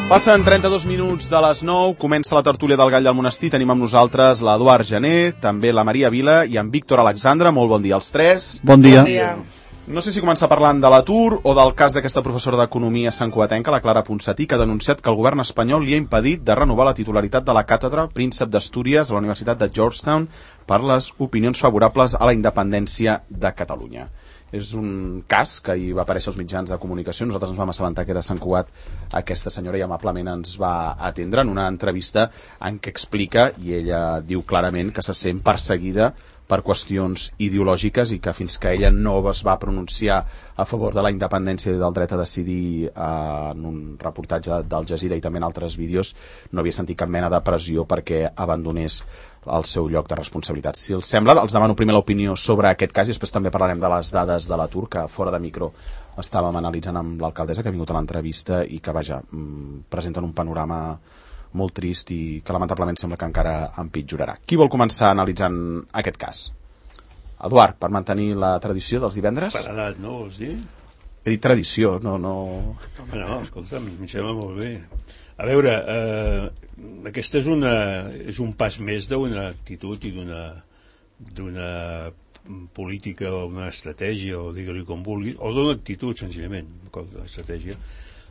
Passen 32 minuts de les 9, comença la tertúlia del Gall del Monestir, tenim amb nosaltres l'Eduard Gené, també la Maria Vila i en Víctor Alexandre. Molt bon dia als tres. Bon dia. No sé si començar parlant de l'atur o del cas d'aquesta professora d'Economia santcugatenca, la Clara Ponsatí, que ha denunciat que el govern espanyol li ha impedit de renovar la titularitat de la càtedra Príncep d'Astúries a la Universitat de Georgetown per les opinions favorables a la independència de Catalunya. És un cas que hi va aparèixer als mitjans de comunicació. Nosaltres ens vam assabentar que era Sant Cugat aquesta senyora i amablement ens va atendre en una entrevista en què explica, i ella diu clarament, que se sent perseguida per qüestions ideològiques i que fins que ella no es va pronunciar a favor de la independència i del dret a decidir en un reportatge d'Al Jazeera i també en altres vídeos, no havia sentit cap mena de pressió perquè abandonés el seu lloc de responsabilitat. Si els sembla, els demano primer l'opinió sobre aquest cas i després també parlarem de les dades de l'atur, que fora de micro estàvem analitzant amb l'alcaldessa, que ha vingut a l'entrevista i que, vaja, presenten un panorama molt trist i que lamentablement sembla que encara empitjorarà. Qui vol començar analitzant aquest cas? Eduard, per mantenir la tradició dels divendres? Per edat, no, vols dir? He dit tradició, no... Home, no, escolta'm, em sembla molt bé. A veure, aquesta és un pas més d'una actitud i d'una política o una estratègia, o digue-li com vulgui, o d'una actitud, senzillament, una estratègia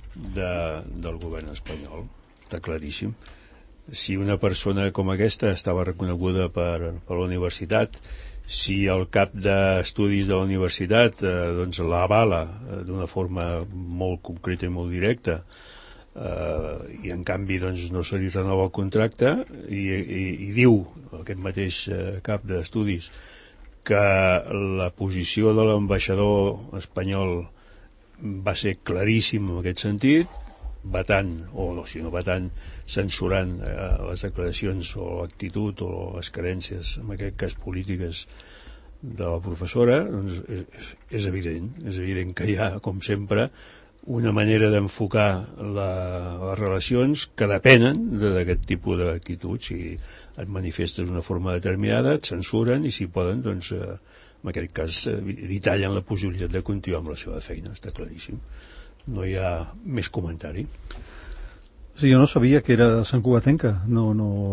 del govern espanyol. Està claríssim. Si una persona com aquesta estava reconeguda per la universitat, si el cap d'estudis de la universitat doncs l'avala d'una forma molt concreta i molt directa, i en canvi doncs, no se li renova el contracte i diu aquest mateix cap d'estudis que la posició de l'ambaixador espanyol va ser claríssim en aquest sentit, vetant, o no, si no vetant, censurant les declaracions o l'actitud o les carències, en aquest cas polítiques, de la professora, doncs és evident que hi ha, com sempre, una manera d'enfocar les relacions que depenen d'aquest tipus d'actituds. Si et manifestes d'una forma determinada, et censuren i si poden, doncs, en aquest cas, li tallen la possibilitat de continuar amb la seva feina, està claríssim. No hi ha més comentari. Sí, jo no sabia que era santcugatenca, no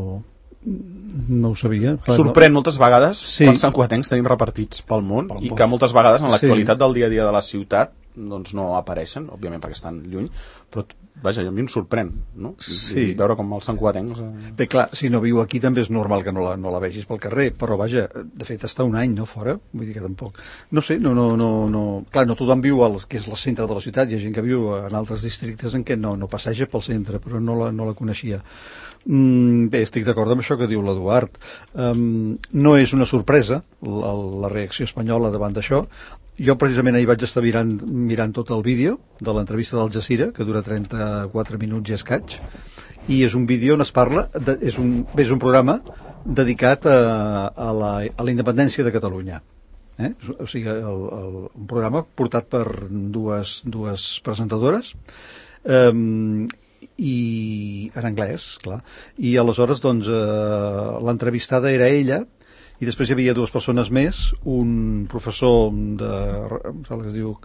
ho sabia. Sorprèn moltes vegades quan santcugatencs tenim repartits pel món i que moltes vegades en l'actualitat del dia a dia de la ciutat doncs no apareixen, òbviament perquè estan lluny, però vaja, a mi em sorprèn, no? Sí. Veure com els santcugatencs... Bé, clar, si no viu aquí també és normal que no la vegis pel carrer, però vaja, de fet està un any, no, fora? Vull dir que tampoc... No sé, no... Clar, no tothom viu al que és el centre de la ciutat, hi ha gent que viu en altres districtes en què no passeja pel centre, però no la coneixia. Bé, estic d'acord amb això que diu l'Eduard. No és una sorpresa la reacció espanyola davant d'això. Jo precisament ahir vaig estar mirant tot el vídeo de l'entrevista d'Al Jazeera, que dura 34 minuts i escaig, i és un vídeo on es parla, és un programa dedicat a la independència de Catalunya. O sigui, un programa portat per dues presentadores, i en anglès, clar, i aleshores doncs l'entrevistada era ella i després hi havia dues persones més, un professor que es diu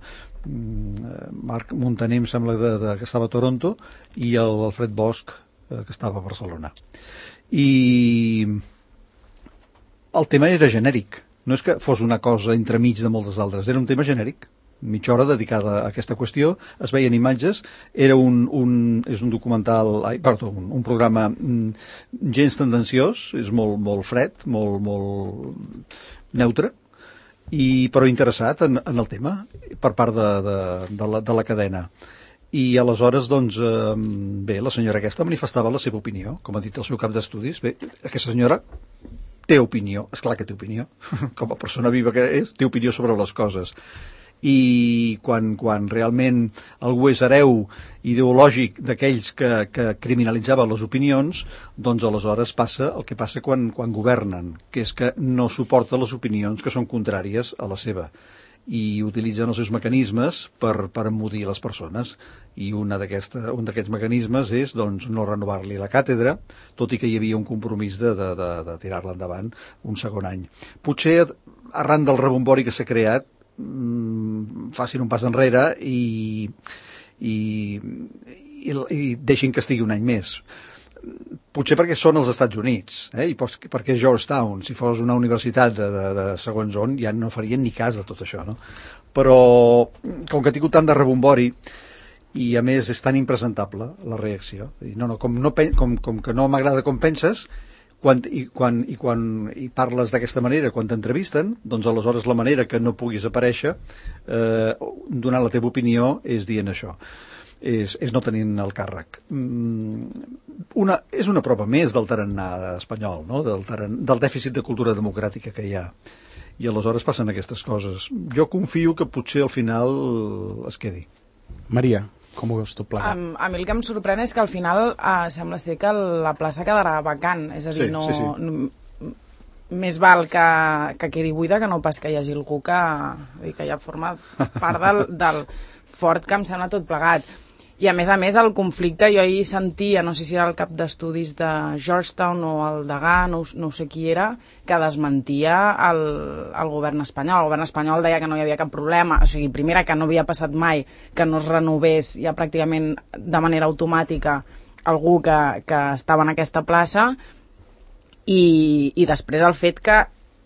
Marc Montaner, em sembla que estava a Toronto, i l'Alfred Bosch, que estava a Barcelona. I el tema era genèric, no és que fos una cosa entremig de moltes altres, era un tema genèric, mitja hora dedicada a aquesta qüestió, es veien imatges, és un documental, un programa gens tendenciós, és molt fred, molt neutre, però interessat en el tema per part de la cadena. I aleshores, doncs, bé, la senyora aquesta manifestava la seva opinió, com ha dit el seu cap d'estudis. Bé, aquesta senyora té opinió, esclar que té opinió, com a persona viva que és, té opinió sobre les coses. I quan realment algú és hereu ideològic d'aquells que criminalitzaven les opinions, doncs aleshores passa el que passa quan governen, que és que no suporta les opinions que són contràries a la seva i utilitzen els seus mecanismes per emmudir les persones, i un d'aquests mecanismes és doncs no renovar-li la càtedra, tot i que hi havia un compromís de tirar-la endavant un segon any. Potser arran del rebombori que s'ha creat facin un pas enrere i i deixin que estigui un any més. Potser perquè són els Estats Units, i perquè és Georgetown. Si fos una universitat de segons on, ja no farien ni cas de tot això, no? Però, com que ha tingut tant de rebombori, i a més és tan impresentable la reacció, com que no m'agrada com penses, quan parles d'aquesta manera, quan t'entrevisten, doncs aleshores la manera que no puguis aparèixer donant la teva opinió és dient això. És no tenint el càrrec. És una prova més del tarannà espanyol, no? Del dèficit de cultura democràtica que hi ha, i aleshores passen aquestes coses. Jo confio que potser al final es quedi. Maria, com ho veus tot plegat? A mi el que em sorprèn és que al final sembla ser que la plaça quedarà vacant, és a dir, més val que quedi buida que no pas que hi hagi algú que ja forma part del fort que em sembla tot plegat. I a més, el conflicte, jo ahir sentia, no sé si era el cap d'estudis de Georgetown o el degà, no sé qui era, que desmentia el govern espanyol. El govern espanyol deia que no hi havia cap problema, o sigui, primera, que no havia passat mai que no es renovés ja pràcticament de manera automàtica algú que estava en aquesta plaça, i després el fet que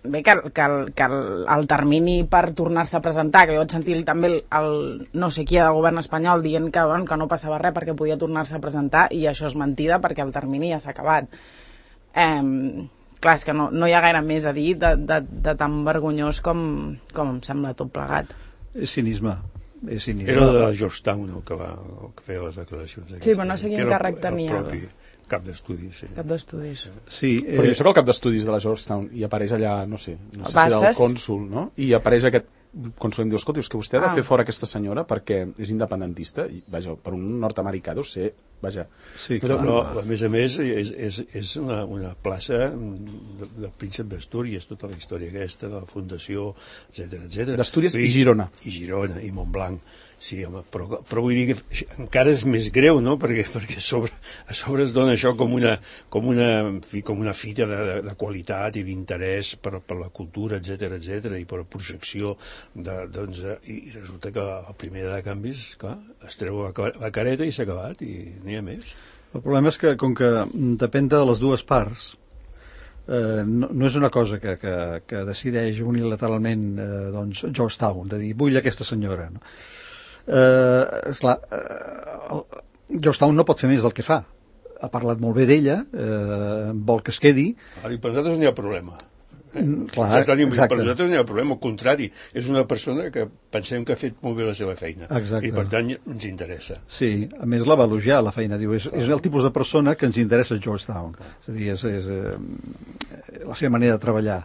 el termini per tornar-se a presentar, que jo vaig sentir també el no sé qui del govern espanyol dient que no passava res perquè podia tornar-se a presentar, i això és mentida perquè el termini ja s'ha acabat. Clar, és que no hi ha gaire més a dir de tan vergonyós com em sembla tot plegat. És cinisme. Era de Georgetown el que feia les declaracions. Sí, però no sé quin càrrec tenia. Cap d'estudis. Cap d'estudis. Sí, però jo soc el cap d'estudis de la Georgetown i apareix allà, no sé si era el cònsol, no? I apareix aquest cònsol i em diu, escolta, és que vostè ha de fer fora aquesta senyora perquè és independentista, i vaja, per un nord-americà deu ser, vaja. Sí, clar. Però, a més, és una plaça del príncep d'Astúries, tota la història aquesta, de la fundació, etc. D'Astúries i Girona. I Girona, i Montblanc. Sí, home, però vull dir que encara és més greu, no? Perquè a sobre es dona això com una fita de qualitat i d'interès per la cultura, etc, i per projecció i resulta que el primer de canvis, clar, es treu la careta i s'ha acabat i n'hi ha més. El problema és que, com que depèn de les dues parts, no és una cosa que decideix unilateralment Georgetown, de dir, vull aquesta senyora, no? Esclar, Georgetown no pot fer més del que fa. Ha parlat molt bé d'ella, vol que es quedi. Per nosaltres no hi ha problema. Clar, exacte. Per nosaltres no hi ha problema, al contrari, és una persona que pensem que ha fet molt bé la seva feina. Exacte. I per tant ens interessa. Sí, a més la va elogiar la feina, diu, és el tipus de persona que ens interessa Georgetown. És a dir, és la seva manera de treballar.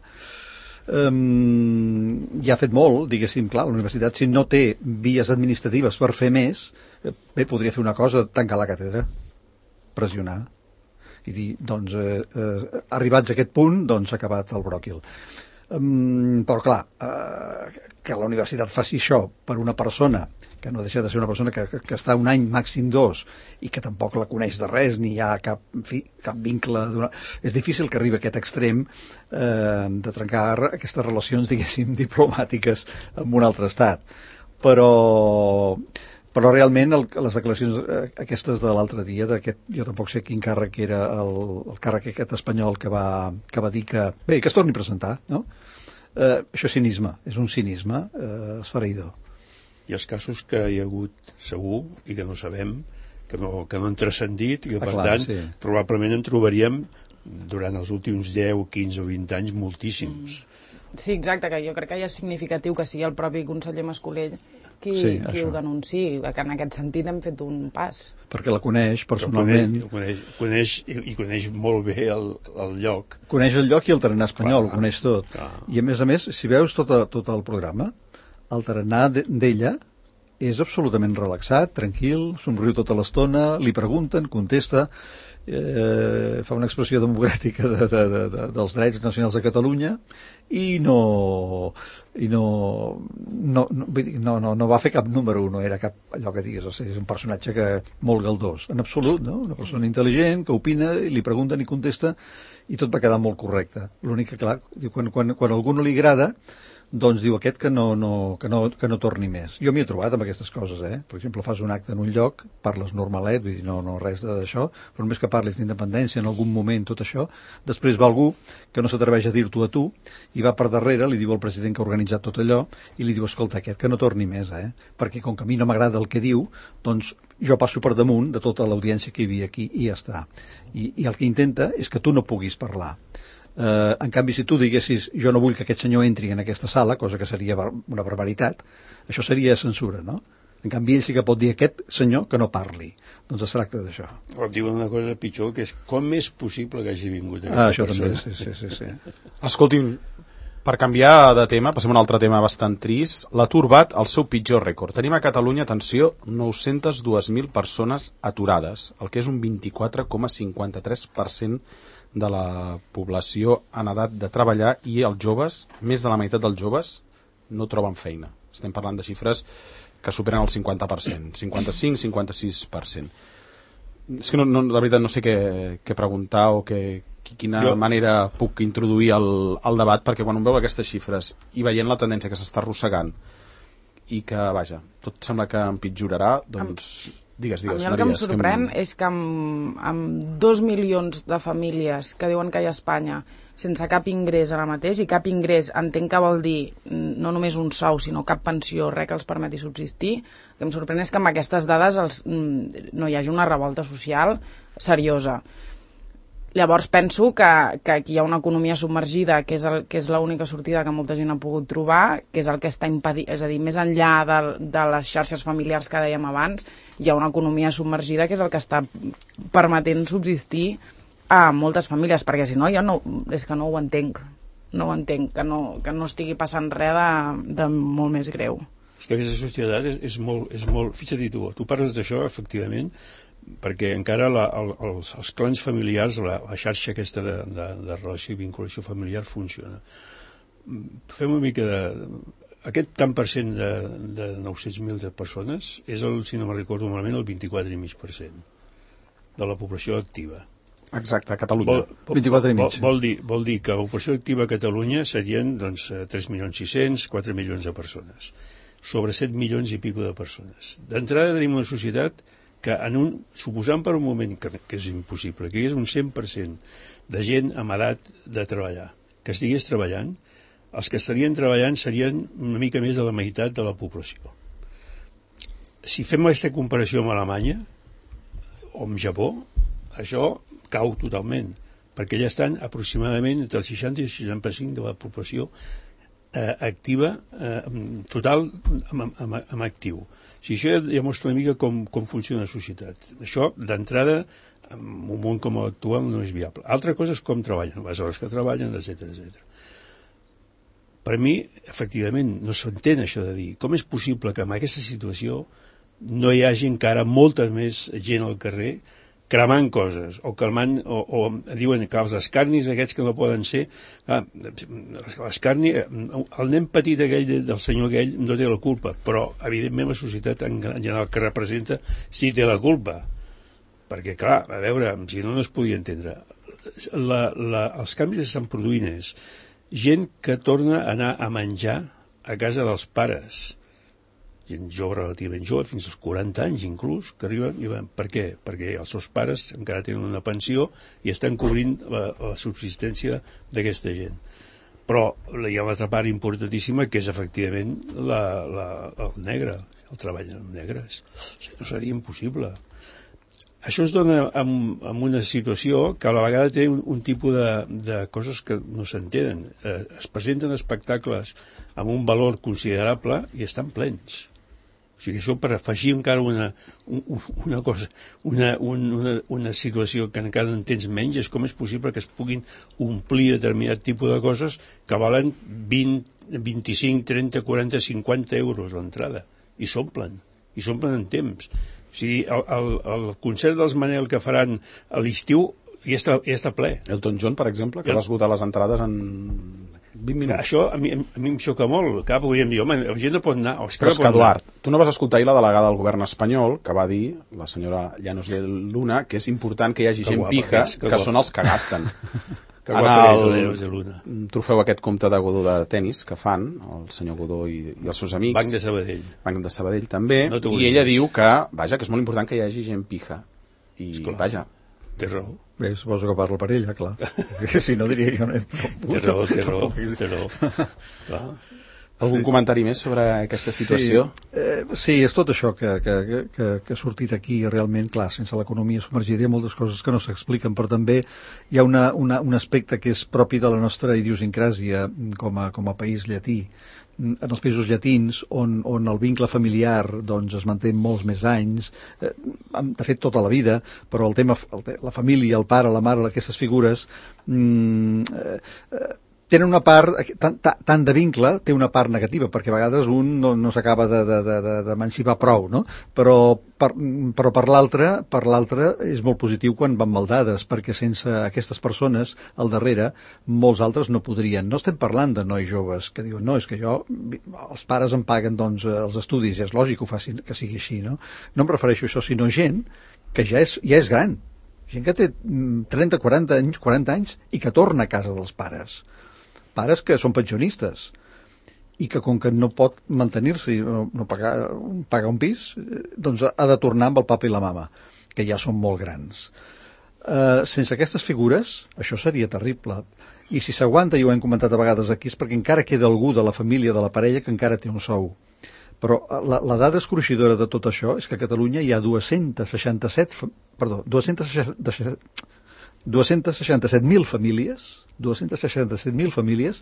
Ja ha fet molt, diguéssim, clar, la universitat, si no té vies administratives per fer més, bé, podria fer una cosa, tancar la càtedra, pressionar i dir, doncs, arribats a aquest punt, doncs s'ha acabat el bròquil. Però clar, que la universitat faci això per una persona que no deixa de ser una persona que està un any, màxim 2, i que tampoc la coneix de res, ni hi ha cap vincle. És difícil que arribi a aquest extrem de trencar aquestes relacions, diguéssim, diplomàtiques amb un altre estat. Però realment les declaracions aquestes de l'altre dia, jo tampoc sé quin càrrec era el càrrec aquest espanyol que va dir que es torni a presentar, no? Això és cinisme, és un cinisme esfereïdor. Hi ha casos que hi ha hagut segur i que no sabem, que no han transcendit i que per tant probablement en trobaríem durant els últims 10, 15 o 20 anys moltíssims. Sí, exacte, que jo crec que ja és significatiu que sigui el propi conseller Mascolell qui ho denunciï, que en aquest sentit hem fet un pas. Perquè la coneix personalment. Coneix molt bé el lloc. Coneix el lloc i el tarannà espanyol, ho coneix tot. I a més, si veus tot el programa, el tarannà d'ella és absolutament relaxat, tranquil, somriu tota l'estona, li pregunten, contesta, fa una expressió democràtica dels drets nacionals de Catalunya i no va fer cap número, no era cap allò que digues, és un personatge molt galdós, en absolut, no? Una persona intel·ligent que opina, li pregunten i contesta i tot va quedar molt correcte. L'únic que, clar, quan a algú no li agrada, doncs diu aquest que no torni més. Jo m'hi he trobat amb aquestes coses, Per exemple, fas un acte en un lloc, parles normalet, vull dir, no res d'això, però només que parlis d'independència en algun moment, tot això, després va algú que no s'atreveix a dir-t'ho a tu i va per darrere, li diu al president que ha organitzat tot allò i li diu, escolta, aquest que no torni més, perquè com que a mi no m'agrada el que diu, doncs jo passo per damunt de tota l'audiència que hi havia aquí i ja està. I el que intenta és que tu no puguis parlar. En canvi, si tu diguessis jo no vull que aquest senyor entri en aquesta sala, cosa que seria una barbaritat, això seria censura, no? En canvi, ell sí que pot dir aquest senyor que no parli. Doncs es tracta d'això. Però diuen una cosa pitjor, que és com és possible que hagi vingut això persona. També, sí. Escolti'm, per canviar de tema, passem a un altre tema bastant trist, l'atur bat al seu pitjor rècord. Tenim a Catalunya, atenció, 902.000 persones aturades, el que és un 24,53% de la població en edat de treballar, i els joves, més de la meitat dels joves, no troben feina. Estem parlant de xifres que superen el 50%, 55-56%. És que la veritat no sé què preguntar o quina manera puc introduir el debat, perquè quan veu aquestes xifres i veient la tendència que s'està arrossegant i que, vaja, tot sembla que empitjorarà, doncs... Digues, a mi el que em sorprèn és que amb 2 milions de famílies que diuen que hi ha a Espanya sense cap ingrés ara mateix, i cap ingrés entenc que vol dir no només un sou, sinó cap pensió, res que els permeti subsistir, el que em sorprèn és que amb aquestes dades no hi hagi una revolta social seriosa. Llavors penso que aquí hi ha una economia submergida, que és l'única sortida que molta gent ha pogut trobar, que és el que està impedint, és a dir, més enllà de les xarxes familiars que dèiem abans, hi ha una economia submergida que és el que està permetent subsistir a moltes famílies, perquè si no, és que no ho entenc, que no estigui passant res de molt més greu. És que aquesta societat és molt... Fixa't tu parles d'això, efectivament, perquè encara els clans familiars, la xarxa aquesta de relació i vinculació familiar funciona. Fem una mica de... Aquest tant per cent de 900.000 de persones és, si no me'n recordo malament, el 24,5% de la població activa. Exacte, a Catalunya. 24,5. Vol dir que la població activa a Catalunya serien 3.600.000, 4 milions de persones. Sobre 7 milions i pico de persones. D'entrada tenim una societat que suposant per un moment que és impossible, que hi hagués un 100% de gent amb edat de treballar, que estigués treballant, els que estarien treballant serien una mica més de la meitat de la població. Si fem aquesta comparació amb Alemanya o amb Japó, això cau totalment, perquè ja estan aproximadament entre el 60 i el 65% de la població activa, total amb actiu. Si això ja mostra una mica com funciona la societat. Això, d'entrada, en un món com l'actual no és viable. Altra cosa és com treballen, les hores que treballen, etc. Per mi, efectivament, no s'entén això de dir com és possible que en aquesta situació no hi hagi encara molta més gent al carrer cremant coses, o diuen que els escarnis aquests que no poden ser, l'escarni, el nen petit aquell del senyor aquell no té la culpa, però evidentment la societat en general que representa sí té la culpa, perquè clar, a veure, si no es podia entendre. Els canvis que estan produint és gent que torna a anar a menjar a casa dels pares, gent jove, relativament jove, fins als 40 anys inclús, que arriben i van. Per què? Perquè els seus pares encara tenen una pensió i estan cobrint la subsistència d'aquesta gent. Però hi ha una altra part importantíssima, que és efectivament el negre, el treball amb negres. No seria impossible. Això es dona en una situació que a la vegada té un tipus de coses que no s'entenen. Es presenten espectacles amb un valor considerable i estan plens. O sigui, això per afegir encara una cosa, una situació que encara entens menys, és com és possible que es puguin omplir determinat tipus de coses que valen 20, 25, 30, 40, 50 euros l'entrada. I s'omplen en temps. O sigui, el concert dels Manel que faran a l'estiu ja està ple. Elton John, per exemple, que va esgotar les entrades en 20 minuts. Això a mi em xoca molt. Clar, podríem dir, home, la gent no pot anar. Però és que, Eduard, tu no vas escoltar ahir la delegada del govern espanyol, que va dir, la senyora Llanos de Luna, que és important que hi hagi gent pija, que són els que gasten. Que guapa és la Barcelona. Trofeu aquest compte de Godó de tennis que fan, el senyor Godó i els seus amics. Banc de Sabadell. Banc de Sabadell també, No i ella diu que, vaja, que és molt important que hi hagi gent pija. I, esclar, vaja... Té raó. Bé, suposo que parla per ella, clar. Si no diria jo... Té raó. Clar. Algun comentari més sobre aquesta situació? Sí, és tot això que ha sortit aquí realment, clar, sense l'economia submergida hi ha moltes coses que no s'expliquen, però també hi ha un aspecte que és propi de la nostra idiosincràsia com a país llatí. En els països llatins, on el vincle familiar doncs, es manté molts més anys, de fet tota la vida, però el tema, la família, el pare, la mare, aquestes figures... tenen una part, tant de vincle, té una part negativa, perquè a vegades un no s'acaba d'emancipar prou, no? Però per l'altre és molt positiu quan van maldades, perquè sense aquestes persones al darrere, molts altres no podrien. No estem parlant de nois joves que diuen, no, és que els pares em paguen doncs, els estudis, i és lògic que ho facin, que sigui així, no? No em refereixo a això, sinó gent que ja és gran, gent que té 30, 40 anys i que torna a casa dels pares que són pensionistes i que com que no pot mantenir-se i no pagar un pis, doncs ha de tornar amb el papa i la mama, que ja són molt grans. Sense aquestes figures, això seria terrible. I si s'aguanta, i ho hem comentat a vegades aquí, és perquè encara queda algú de la família de la parella que encara té un sou. Però la dada escruixidora de tot això és que a Catalunya hi ha 267.000 famílies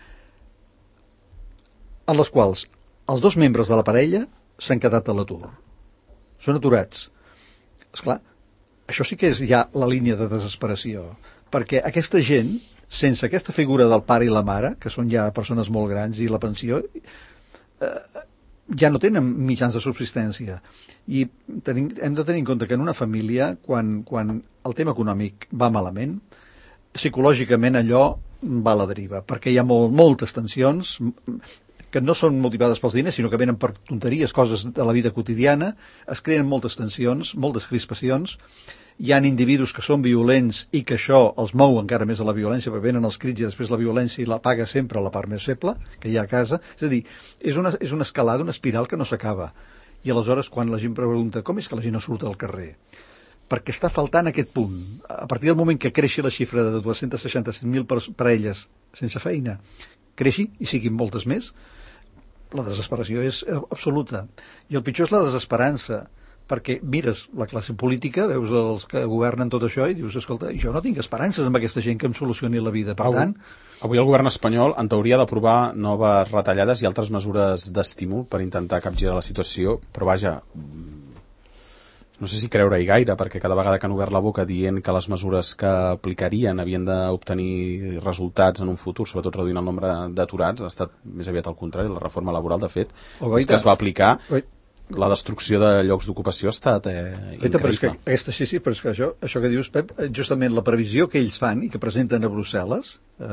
en les quals els dos membres de la parella s'han quedat a l'atur. Són aturats. Esclar, això sí que és ja la línia de desesperació, perquè aquesta gent, sense aquesta figura del pare i la mare, que són ja persones molt grans, i la pensió, ja no tenen mitjans de subsistència. I hem de tenir en compte que en una família, quan el tema econòmic va malament, psicològicament allò va a la deriva, perquè hi ha moltes tensions que no són motivades pels diners, sinó que venen per tonteries, coses de la vida quotidiana, es creen moltes tensions, moltes crispacions, hi ha individus que són violents i que això els mou encara més a la violència, perquè venen els crits i després la violència i la paga sempre la part més feble que hi ha a casa. És a dir, és una escalada, una espiral que no s'acaba. I aleshores, quan la gent pregunta com és que la gent no surt al carrer, perquè està faltant aquest punt. A partir del moment que creixi la xifra de 267.000 parelles sense feina, creixi i siguin moltes més, la desesperació és absoluta. I el pitjor és la desesperança, perquè mires la classe política, veus els que governen tot això i dius, escolta, jo no tinc esperances amb aquesta gent que em solucioni la vida. Per tant... Avui el govern espanyol en teoria d'aprovar noves retallades i altres mesures d'estímul per intentar capgirar la situació, però vaja, no sé si creure-hi gaire, perquè cada vegada que han obert la boca dient que les mesures que aplicarien havien d'obtenir resultats en un futur, sobretot reduint el nombre d'aturats, ha estat més aviat al contrari. La reforma laboral, de fet, és que es va aplicar... La destrucció de llocs d'ocupació ha estat increïble. Però és que sí, però és que això que dius, Pep, justament la previsió que ells fan i que presenten a Brussel·les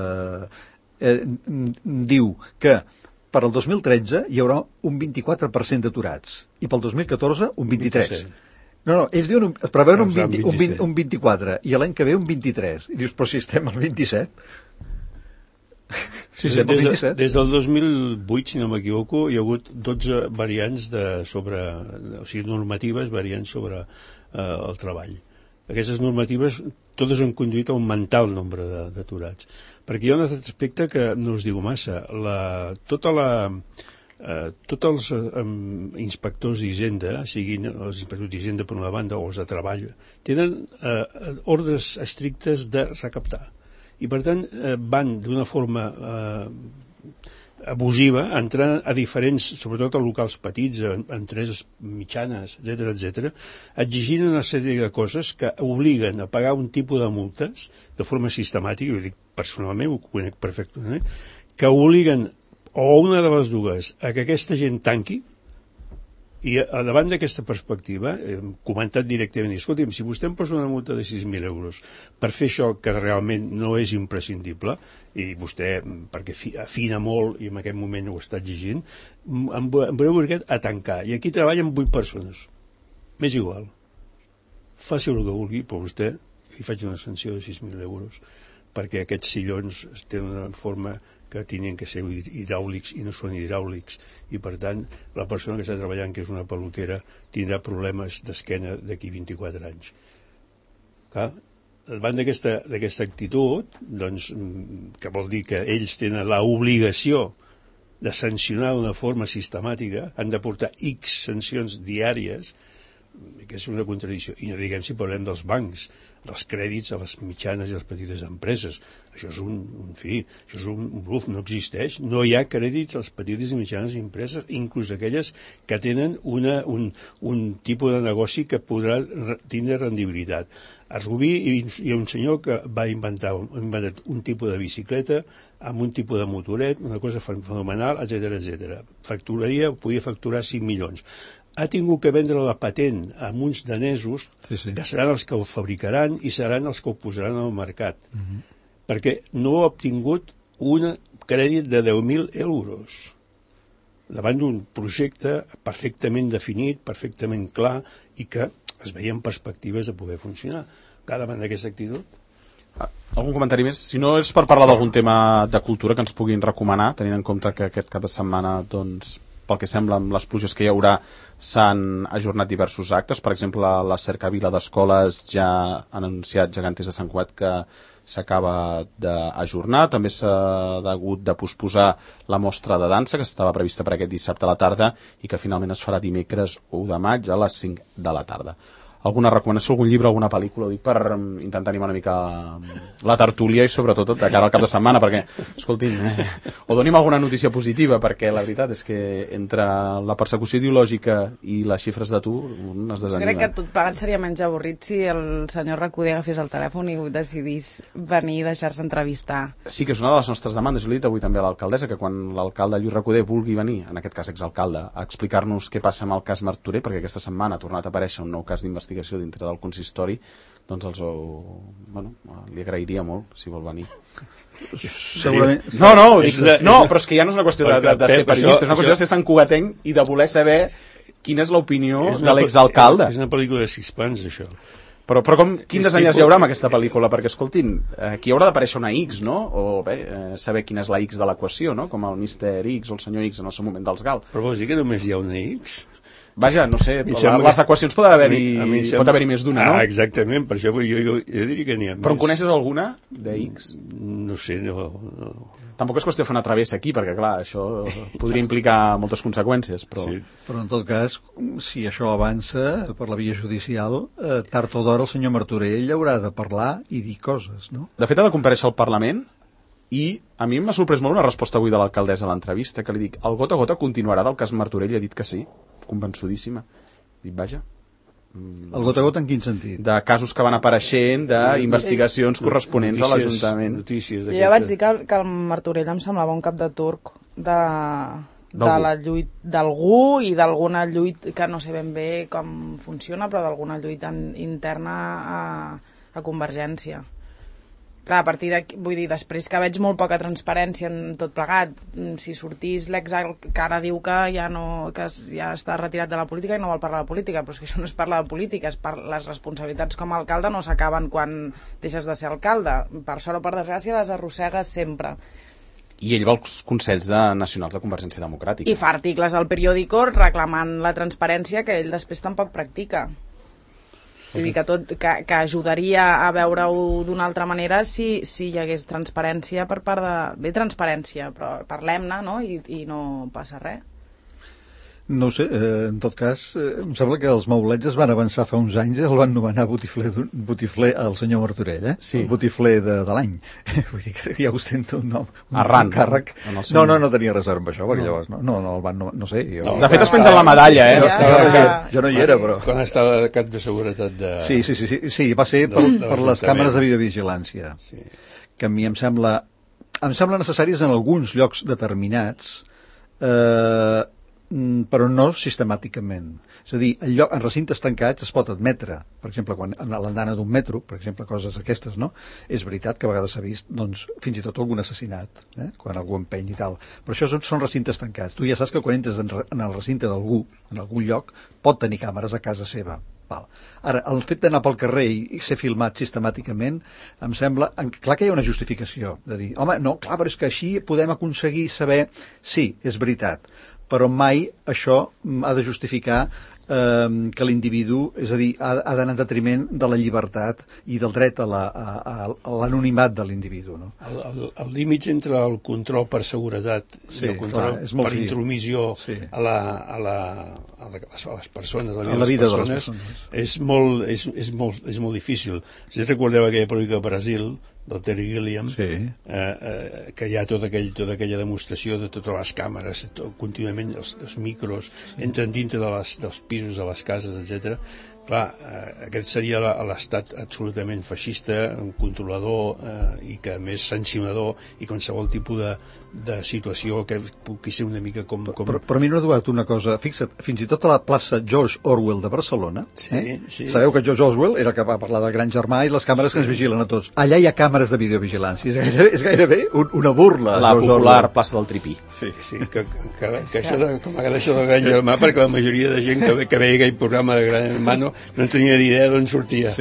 diu que per al 2013 hi haurà un 24% d'aturats i pel 2014 un 23%. No, ells diuen, es preveuen un 24 i l'any que ve un 23. I dius, però si estem al 27... Sí, des del 2008, si no m'equivoco, hi ha hagut 12 variants normatives variants sobre el treball. Aquestes normatives totes han conduït a augmentar el nombre d'aturats. Perquè hi ha un altre aspecte que no us diu massa. Tots els inspectors d'Hisenda, siguin els inspectors d'Hisenda per una banda o els de treball, tenen ordres estrictes de recaptar. I per tant van d'una forma abusiva, entrant a diferents, sobretot a locals petits, empreses mitjanes, etc., exigint una sèrie de coses que obliguen a pagar un tipus de multes de forma sistemàtica, ho dic personalment, ho conec perfectament, que obliguen o una de les dues a que aquesta gent tanqui. I davant d'aquesta perspectiva hem comentat directament, escolti'm, si vostè em posa una multa de 6.000 euros per fer això que realment no és imprescindible, i vostè, perquè afina molt i en aquest moment ho està exigint, em veureu obligat a tancar. I aquí treballen 8 persones. M'és igual. Faci el que vulgui, però vostè li faig una sanció de 6.000 euros. perquè aquests sillons tenen una forma que tenien que ser hidràulics i no són hidràulics, i per tant la persona que està treballant, que és una peluquera, tindrà problemes d'esquena d'aquí 24 anys. Clar, davant d'aquesta actitud, doncs, que vol dir que ells tenen l'obligació de sancionar d'una forma sistemàtica, han de portar X sancions diàries, que és una contradicció. I no diguem si parlem dels bancs, dels crèdits a les mitjanes i les petites empreses. Això és això és un bluf, no existeix. No hi ha crèdits a les petites i mitjanes empreses, inclús aquelles que tenen un tipus de negoci que podrà tindre rendibilitat. A Rubí hi ha un senyor que va inventar un tipus de bicicleta amb un tipus de motoret, una cosa fenomenal, etc. Podia facturar 5 milions. Ha tingut que vendre la patent a uns danesos, que seran els que ho fabricaran i seran els que ho posaran al mercat, perquè no ha obtingut un crèdit de 10.000 euros davant d'un projecte perfectament definit, perfectament clar, i que es veien perspectives de poder funcionar. Davant d'aquesta actitud. Algun comentari més? Si no és per parlar d'algun tema de cultura que ens puguin recomanar, tenint en compte que aquest cap de setmana, doncs, pel que sembla, amb les pluges que hi haurà, s'han ajornat diversos actes. Per exemple, la Cercavila d'Escoles ja han anunciat, Geganters de Sant Cugat, que s'acaba d'ajornar. També s'ha hagut de posposar la mostra de dansa, que estava prevista per aquest dissabte a la tarda i que finalment es farà dimecres 1 de maig a les 5 de la tarda. Alguna recomanació, algun llibre, alguna pel·lícula? Ho dic per intentar animar una mica la tertúlia i sobretot de cara al cap de setmana, perquè, escoltin, o doni'm alguna notícia positiva, perquè la veritat és que entre la persecució ideològica i les xifres d'atur un es desanima. Crec que tot plegat seria menys avorrit si el senyor Recoder agafés el telèfon i decidís venir i deixar-se entrevistar. Sí que és una de les nostres demandes, jo l'he dit avui també a l'alcaldessa, que quan l'alcalde Lluís Recoder vulgui venir, en aquest cas exalcalde, a explicar-nos què passa amb el cas Martorell, perquè aquesta setmana ha tornat a aparèixer un nou cas d'investigació dintre del consistori, doncs li agrairia molt si vol venir. Segurament. No, però és que ja no és una qüestió de ser periodista, és una qüestió de ser santcugatenc i de voler saber quina és l'opinió de l'exalcalde. És una pel·lícula de 6 plans, això. Però quin desenllaç hi haurà amb aquesta pel·lícula? Perquè, escoltin, aquí haurà d'aparèixer una X, no? O bé, saber quina és la X de l'equació, no? Com el Mr. X o el senyor X en el seu moment dels GAL. Però vols dir que només hi ha una X? Vaja, no sé, les equacions pot haver-hi més d'una, no? Exactament, per això jo diria que n'hi ha més. Però en coneixes alguna de X? No sé, no. Tampoc és qüestió de fer una travessa aquí, perquè clar, això podria implicar moltes conseqüències, però... Sí. Però en tot cas, si això avança per la via judicial, tard o d'hora el senyor Martorell haurà de parlar i dir coses, no? De fet, ha de comparèixer al Parlament i a mi m'ha sorprès molt una resposta avui de l'alcaldessa a l'entrevista, que li dic, el gota a gota continuarà del cas Martorell, i ha dit que sí, convençudíssima. Dic, vaja... El gota a gota en quin sentit? De casos que van apareixent, d'investigacions corresponents a l'Ajuntament. Jo vaig dir que el Martorell em semblava un cap de turc d'algú i d'alguna lluita que no sé ben bé com funciona, però d'alguna lluita interna a Convergència. Clar, a partir d'aquí, vull dir, després que veig molt poca transparència en tot plegat, si sortís que ara diu que ja està retirat de la política i no vol parlar de política, però és que això no és parlar de política, les responsabilitats com a alcalde no s'acaben quan deixes de ser alcalde, per sort o per desgràcia les arrossegues sempre. I ell va als Consells Nacionals de Convergència Democràtica. I fa articles al periòdico reclamant la transparència que ell després tampoc practica. Vull dir que ajudaria a veure-ho d'una altra manera si hi hagués transparència per part de... Bé, transparència, però parlem-ne, no? I no passa res. No ho sé, en tot cas, em sembla que els maulets es van avançar fa uns anys, el van nomenar botifler al senyor Martorell, Sí. Botifler de l'any. Vull dir que ja ostenta un nom, un càrrec. No tenia res a veure amb això, perquè llavors no el van nomenar, no sé. De fet es penja la medalla, Jo no hi era, però... Quan estava de cap de seguretat de... Sí, va ser per les càmeres de videovigilància, que a mi em sembla necessàries en alguns llocs determinats, però no sistemàticament. És a dir, en recintes tancats es pot admetre, per exemple, quan a l'andana d'un metro, per exemple, coses aquestes, no? És veritat que a vegades s'ha vist, doncs, fins i tot algun assassinat, quan algú empeny i tal. Però això són recintes tancats. Tu ja saps que quan entres en el recinte d'algú, en algun lloc, pot tenir càmeres a casa seva, Val. Ara, el fet d'anar pel carrer i ser filmat sistemàticament, em sembla... Clar que hi ha una justificació, de dir, home, no, clar, però és que així podem aconseguir saber... Sí, és veritat, però mai això ha de justificar que l'individu, és a dir, ha d'anar en detriment de la llibertat i del dret a l'anonimat de l'individu. No? El límit entre el control per seguretat i el control per intromissió a les persones, a la vida de les persones, és molt difícil. Si recordeu aquella pel·lícula de Brasil, del Terry Gilliam, que hi ha tota aquella demostració de totes les càmeres, contínuament els micros, entren dintre dels pisos, de les cases, etc. Clar, aquest seria l'estat absolutament feixista, controlador i que a més sancionador i qualsevol tipus de situació que pugui ser una mica com... Però a mi no ha duat una cosa, fixa't, fins i tot a la plaça George Orwell de Barcelona, sabeu que George Orwell era el que va parlar del gran germà i les càmeres que ens vigilen a tots. Allà hi ha càmeres de videovigilància, és gairebé una burla. La popular plaça del Tripí. Sí, que això com m'agrada això del gran germà, perquè la majoria de gent que veia aquell programa de Gran Hermano no tenia ni idea d'on sortia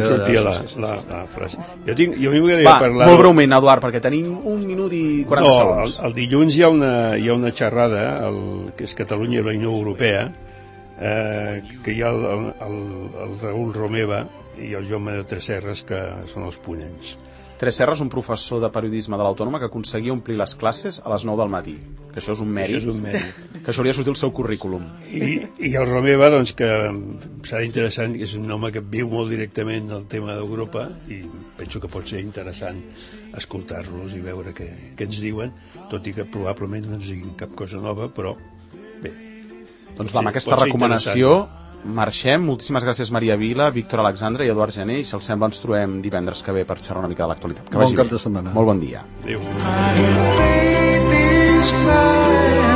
la frase. Jo a mi m'agradaria parlar... Molt breument, Eduard, perquè tenim 1 minut i 40 segons. El dilluns hi ha una xerrada, que és Catalunya i la Unió Europea, que hi ha el Raül Romeva i el Joan Manuel Tresserras, que són els ponents. Tresserras, un professor de periodisme de l'Autònoma que aconseguia omplir les classes a les 9 del matí, que això és un mèrit, que això hauria de sortir el seu currículum. I el Romeva, doncs, que serà interessant, que és un home que viu molt directament el tema d'Europa i penso que pot ser interessant escoltar-los i veure què ens diuen, tot i que probablement no ens diguin cap cosa nova, però bé. Doncs va, amb aquesta recomanació marxem. Moltíssimes gràcies, Maria Vila, Víctor Alexandre i Eduard Gené, i si els sembla ens trobem divendres que ve per xerrar una mica de l'actualitat. Bon cap de setmana. Molt bon dia. Adéu.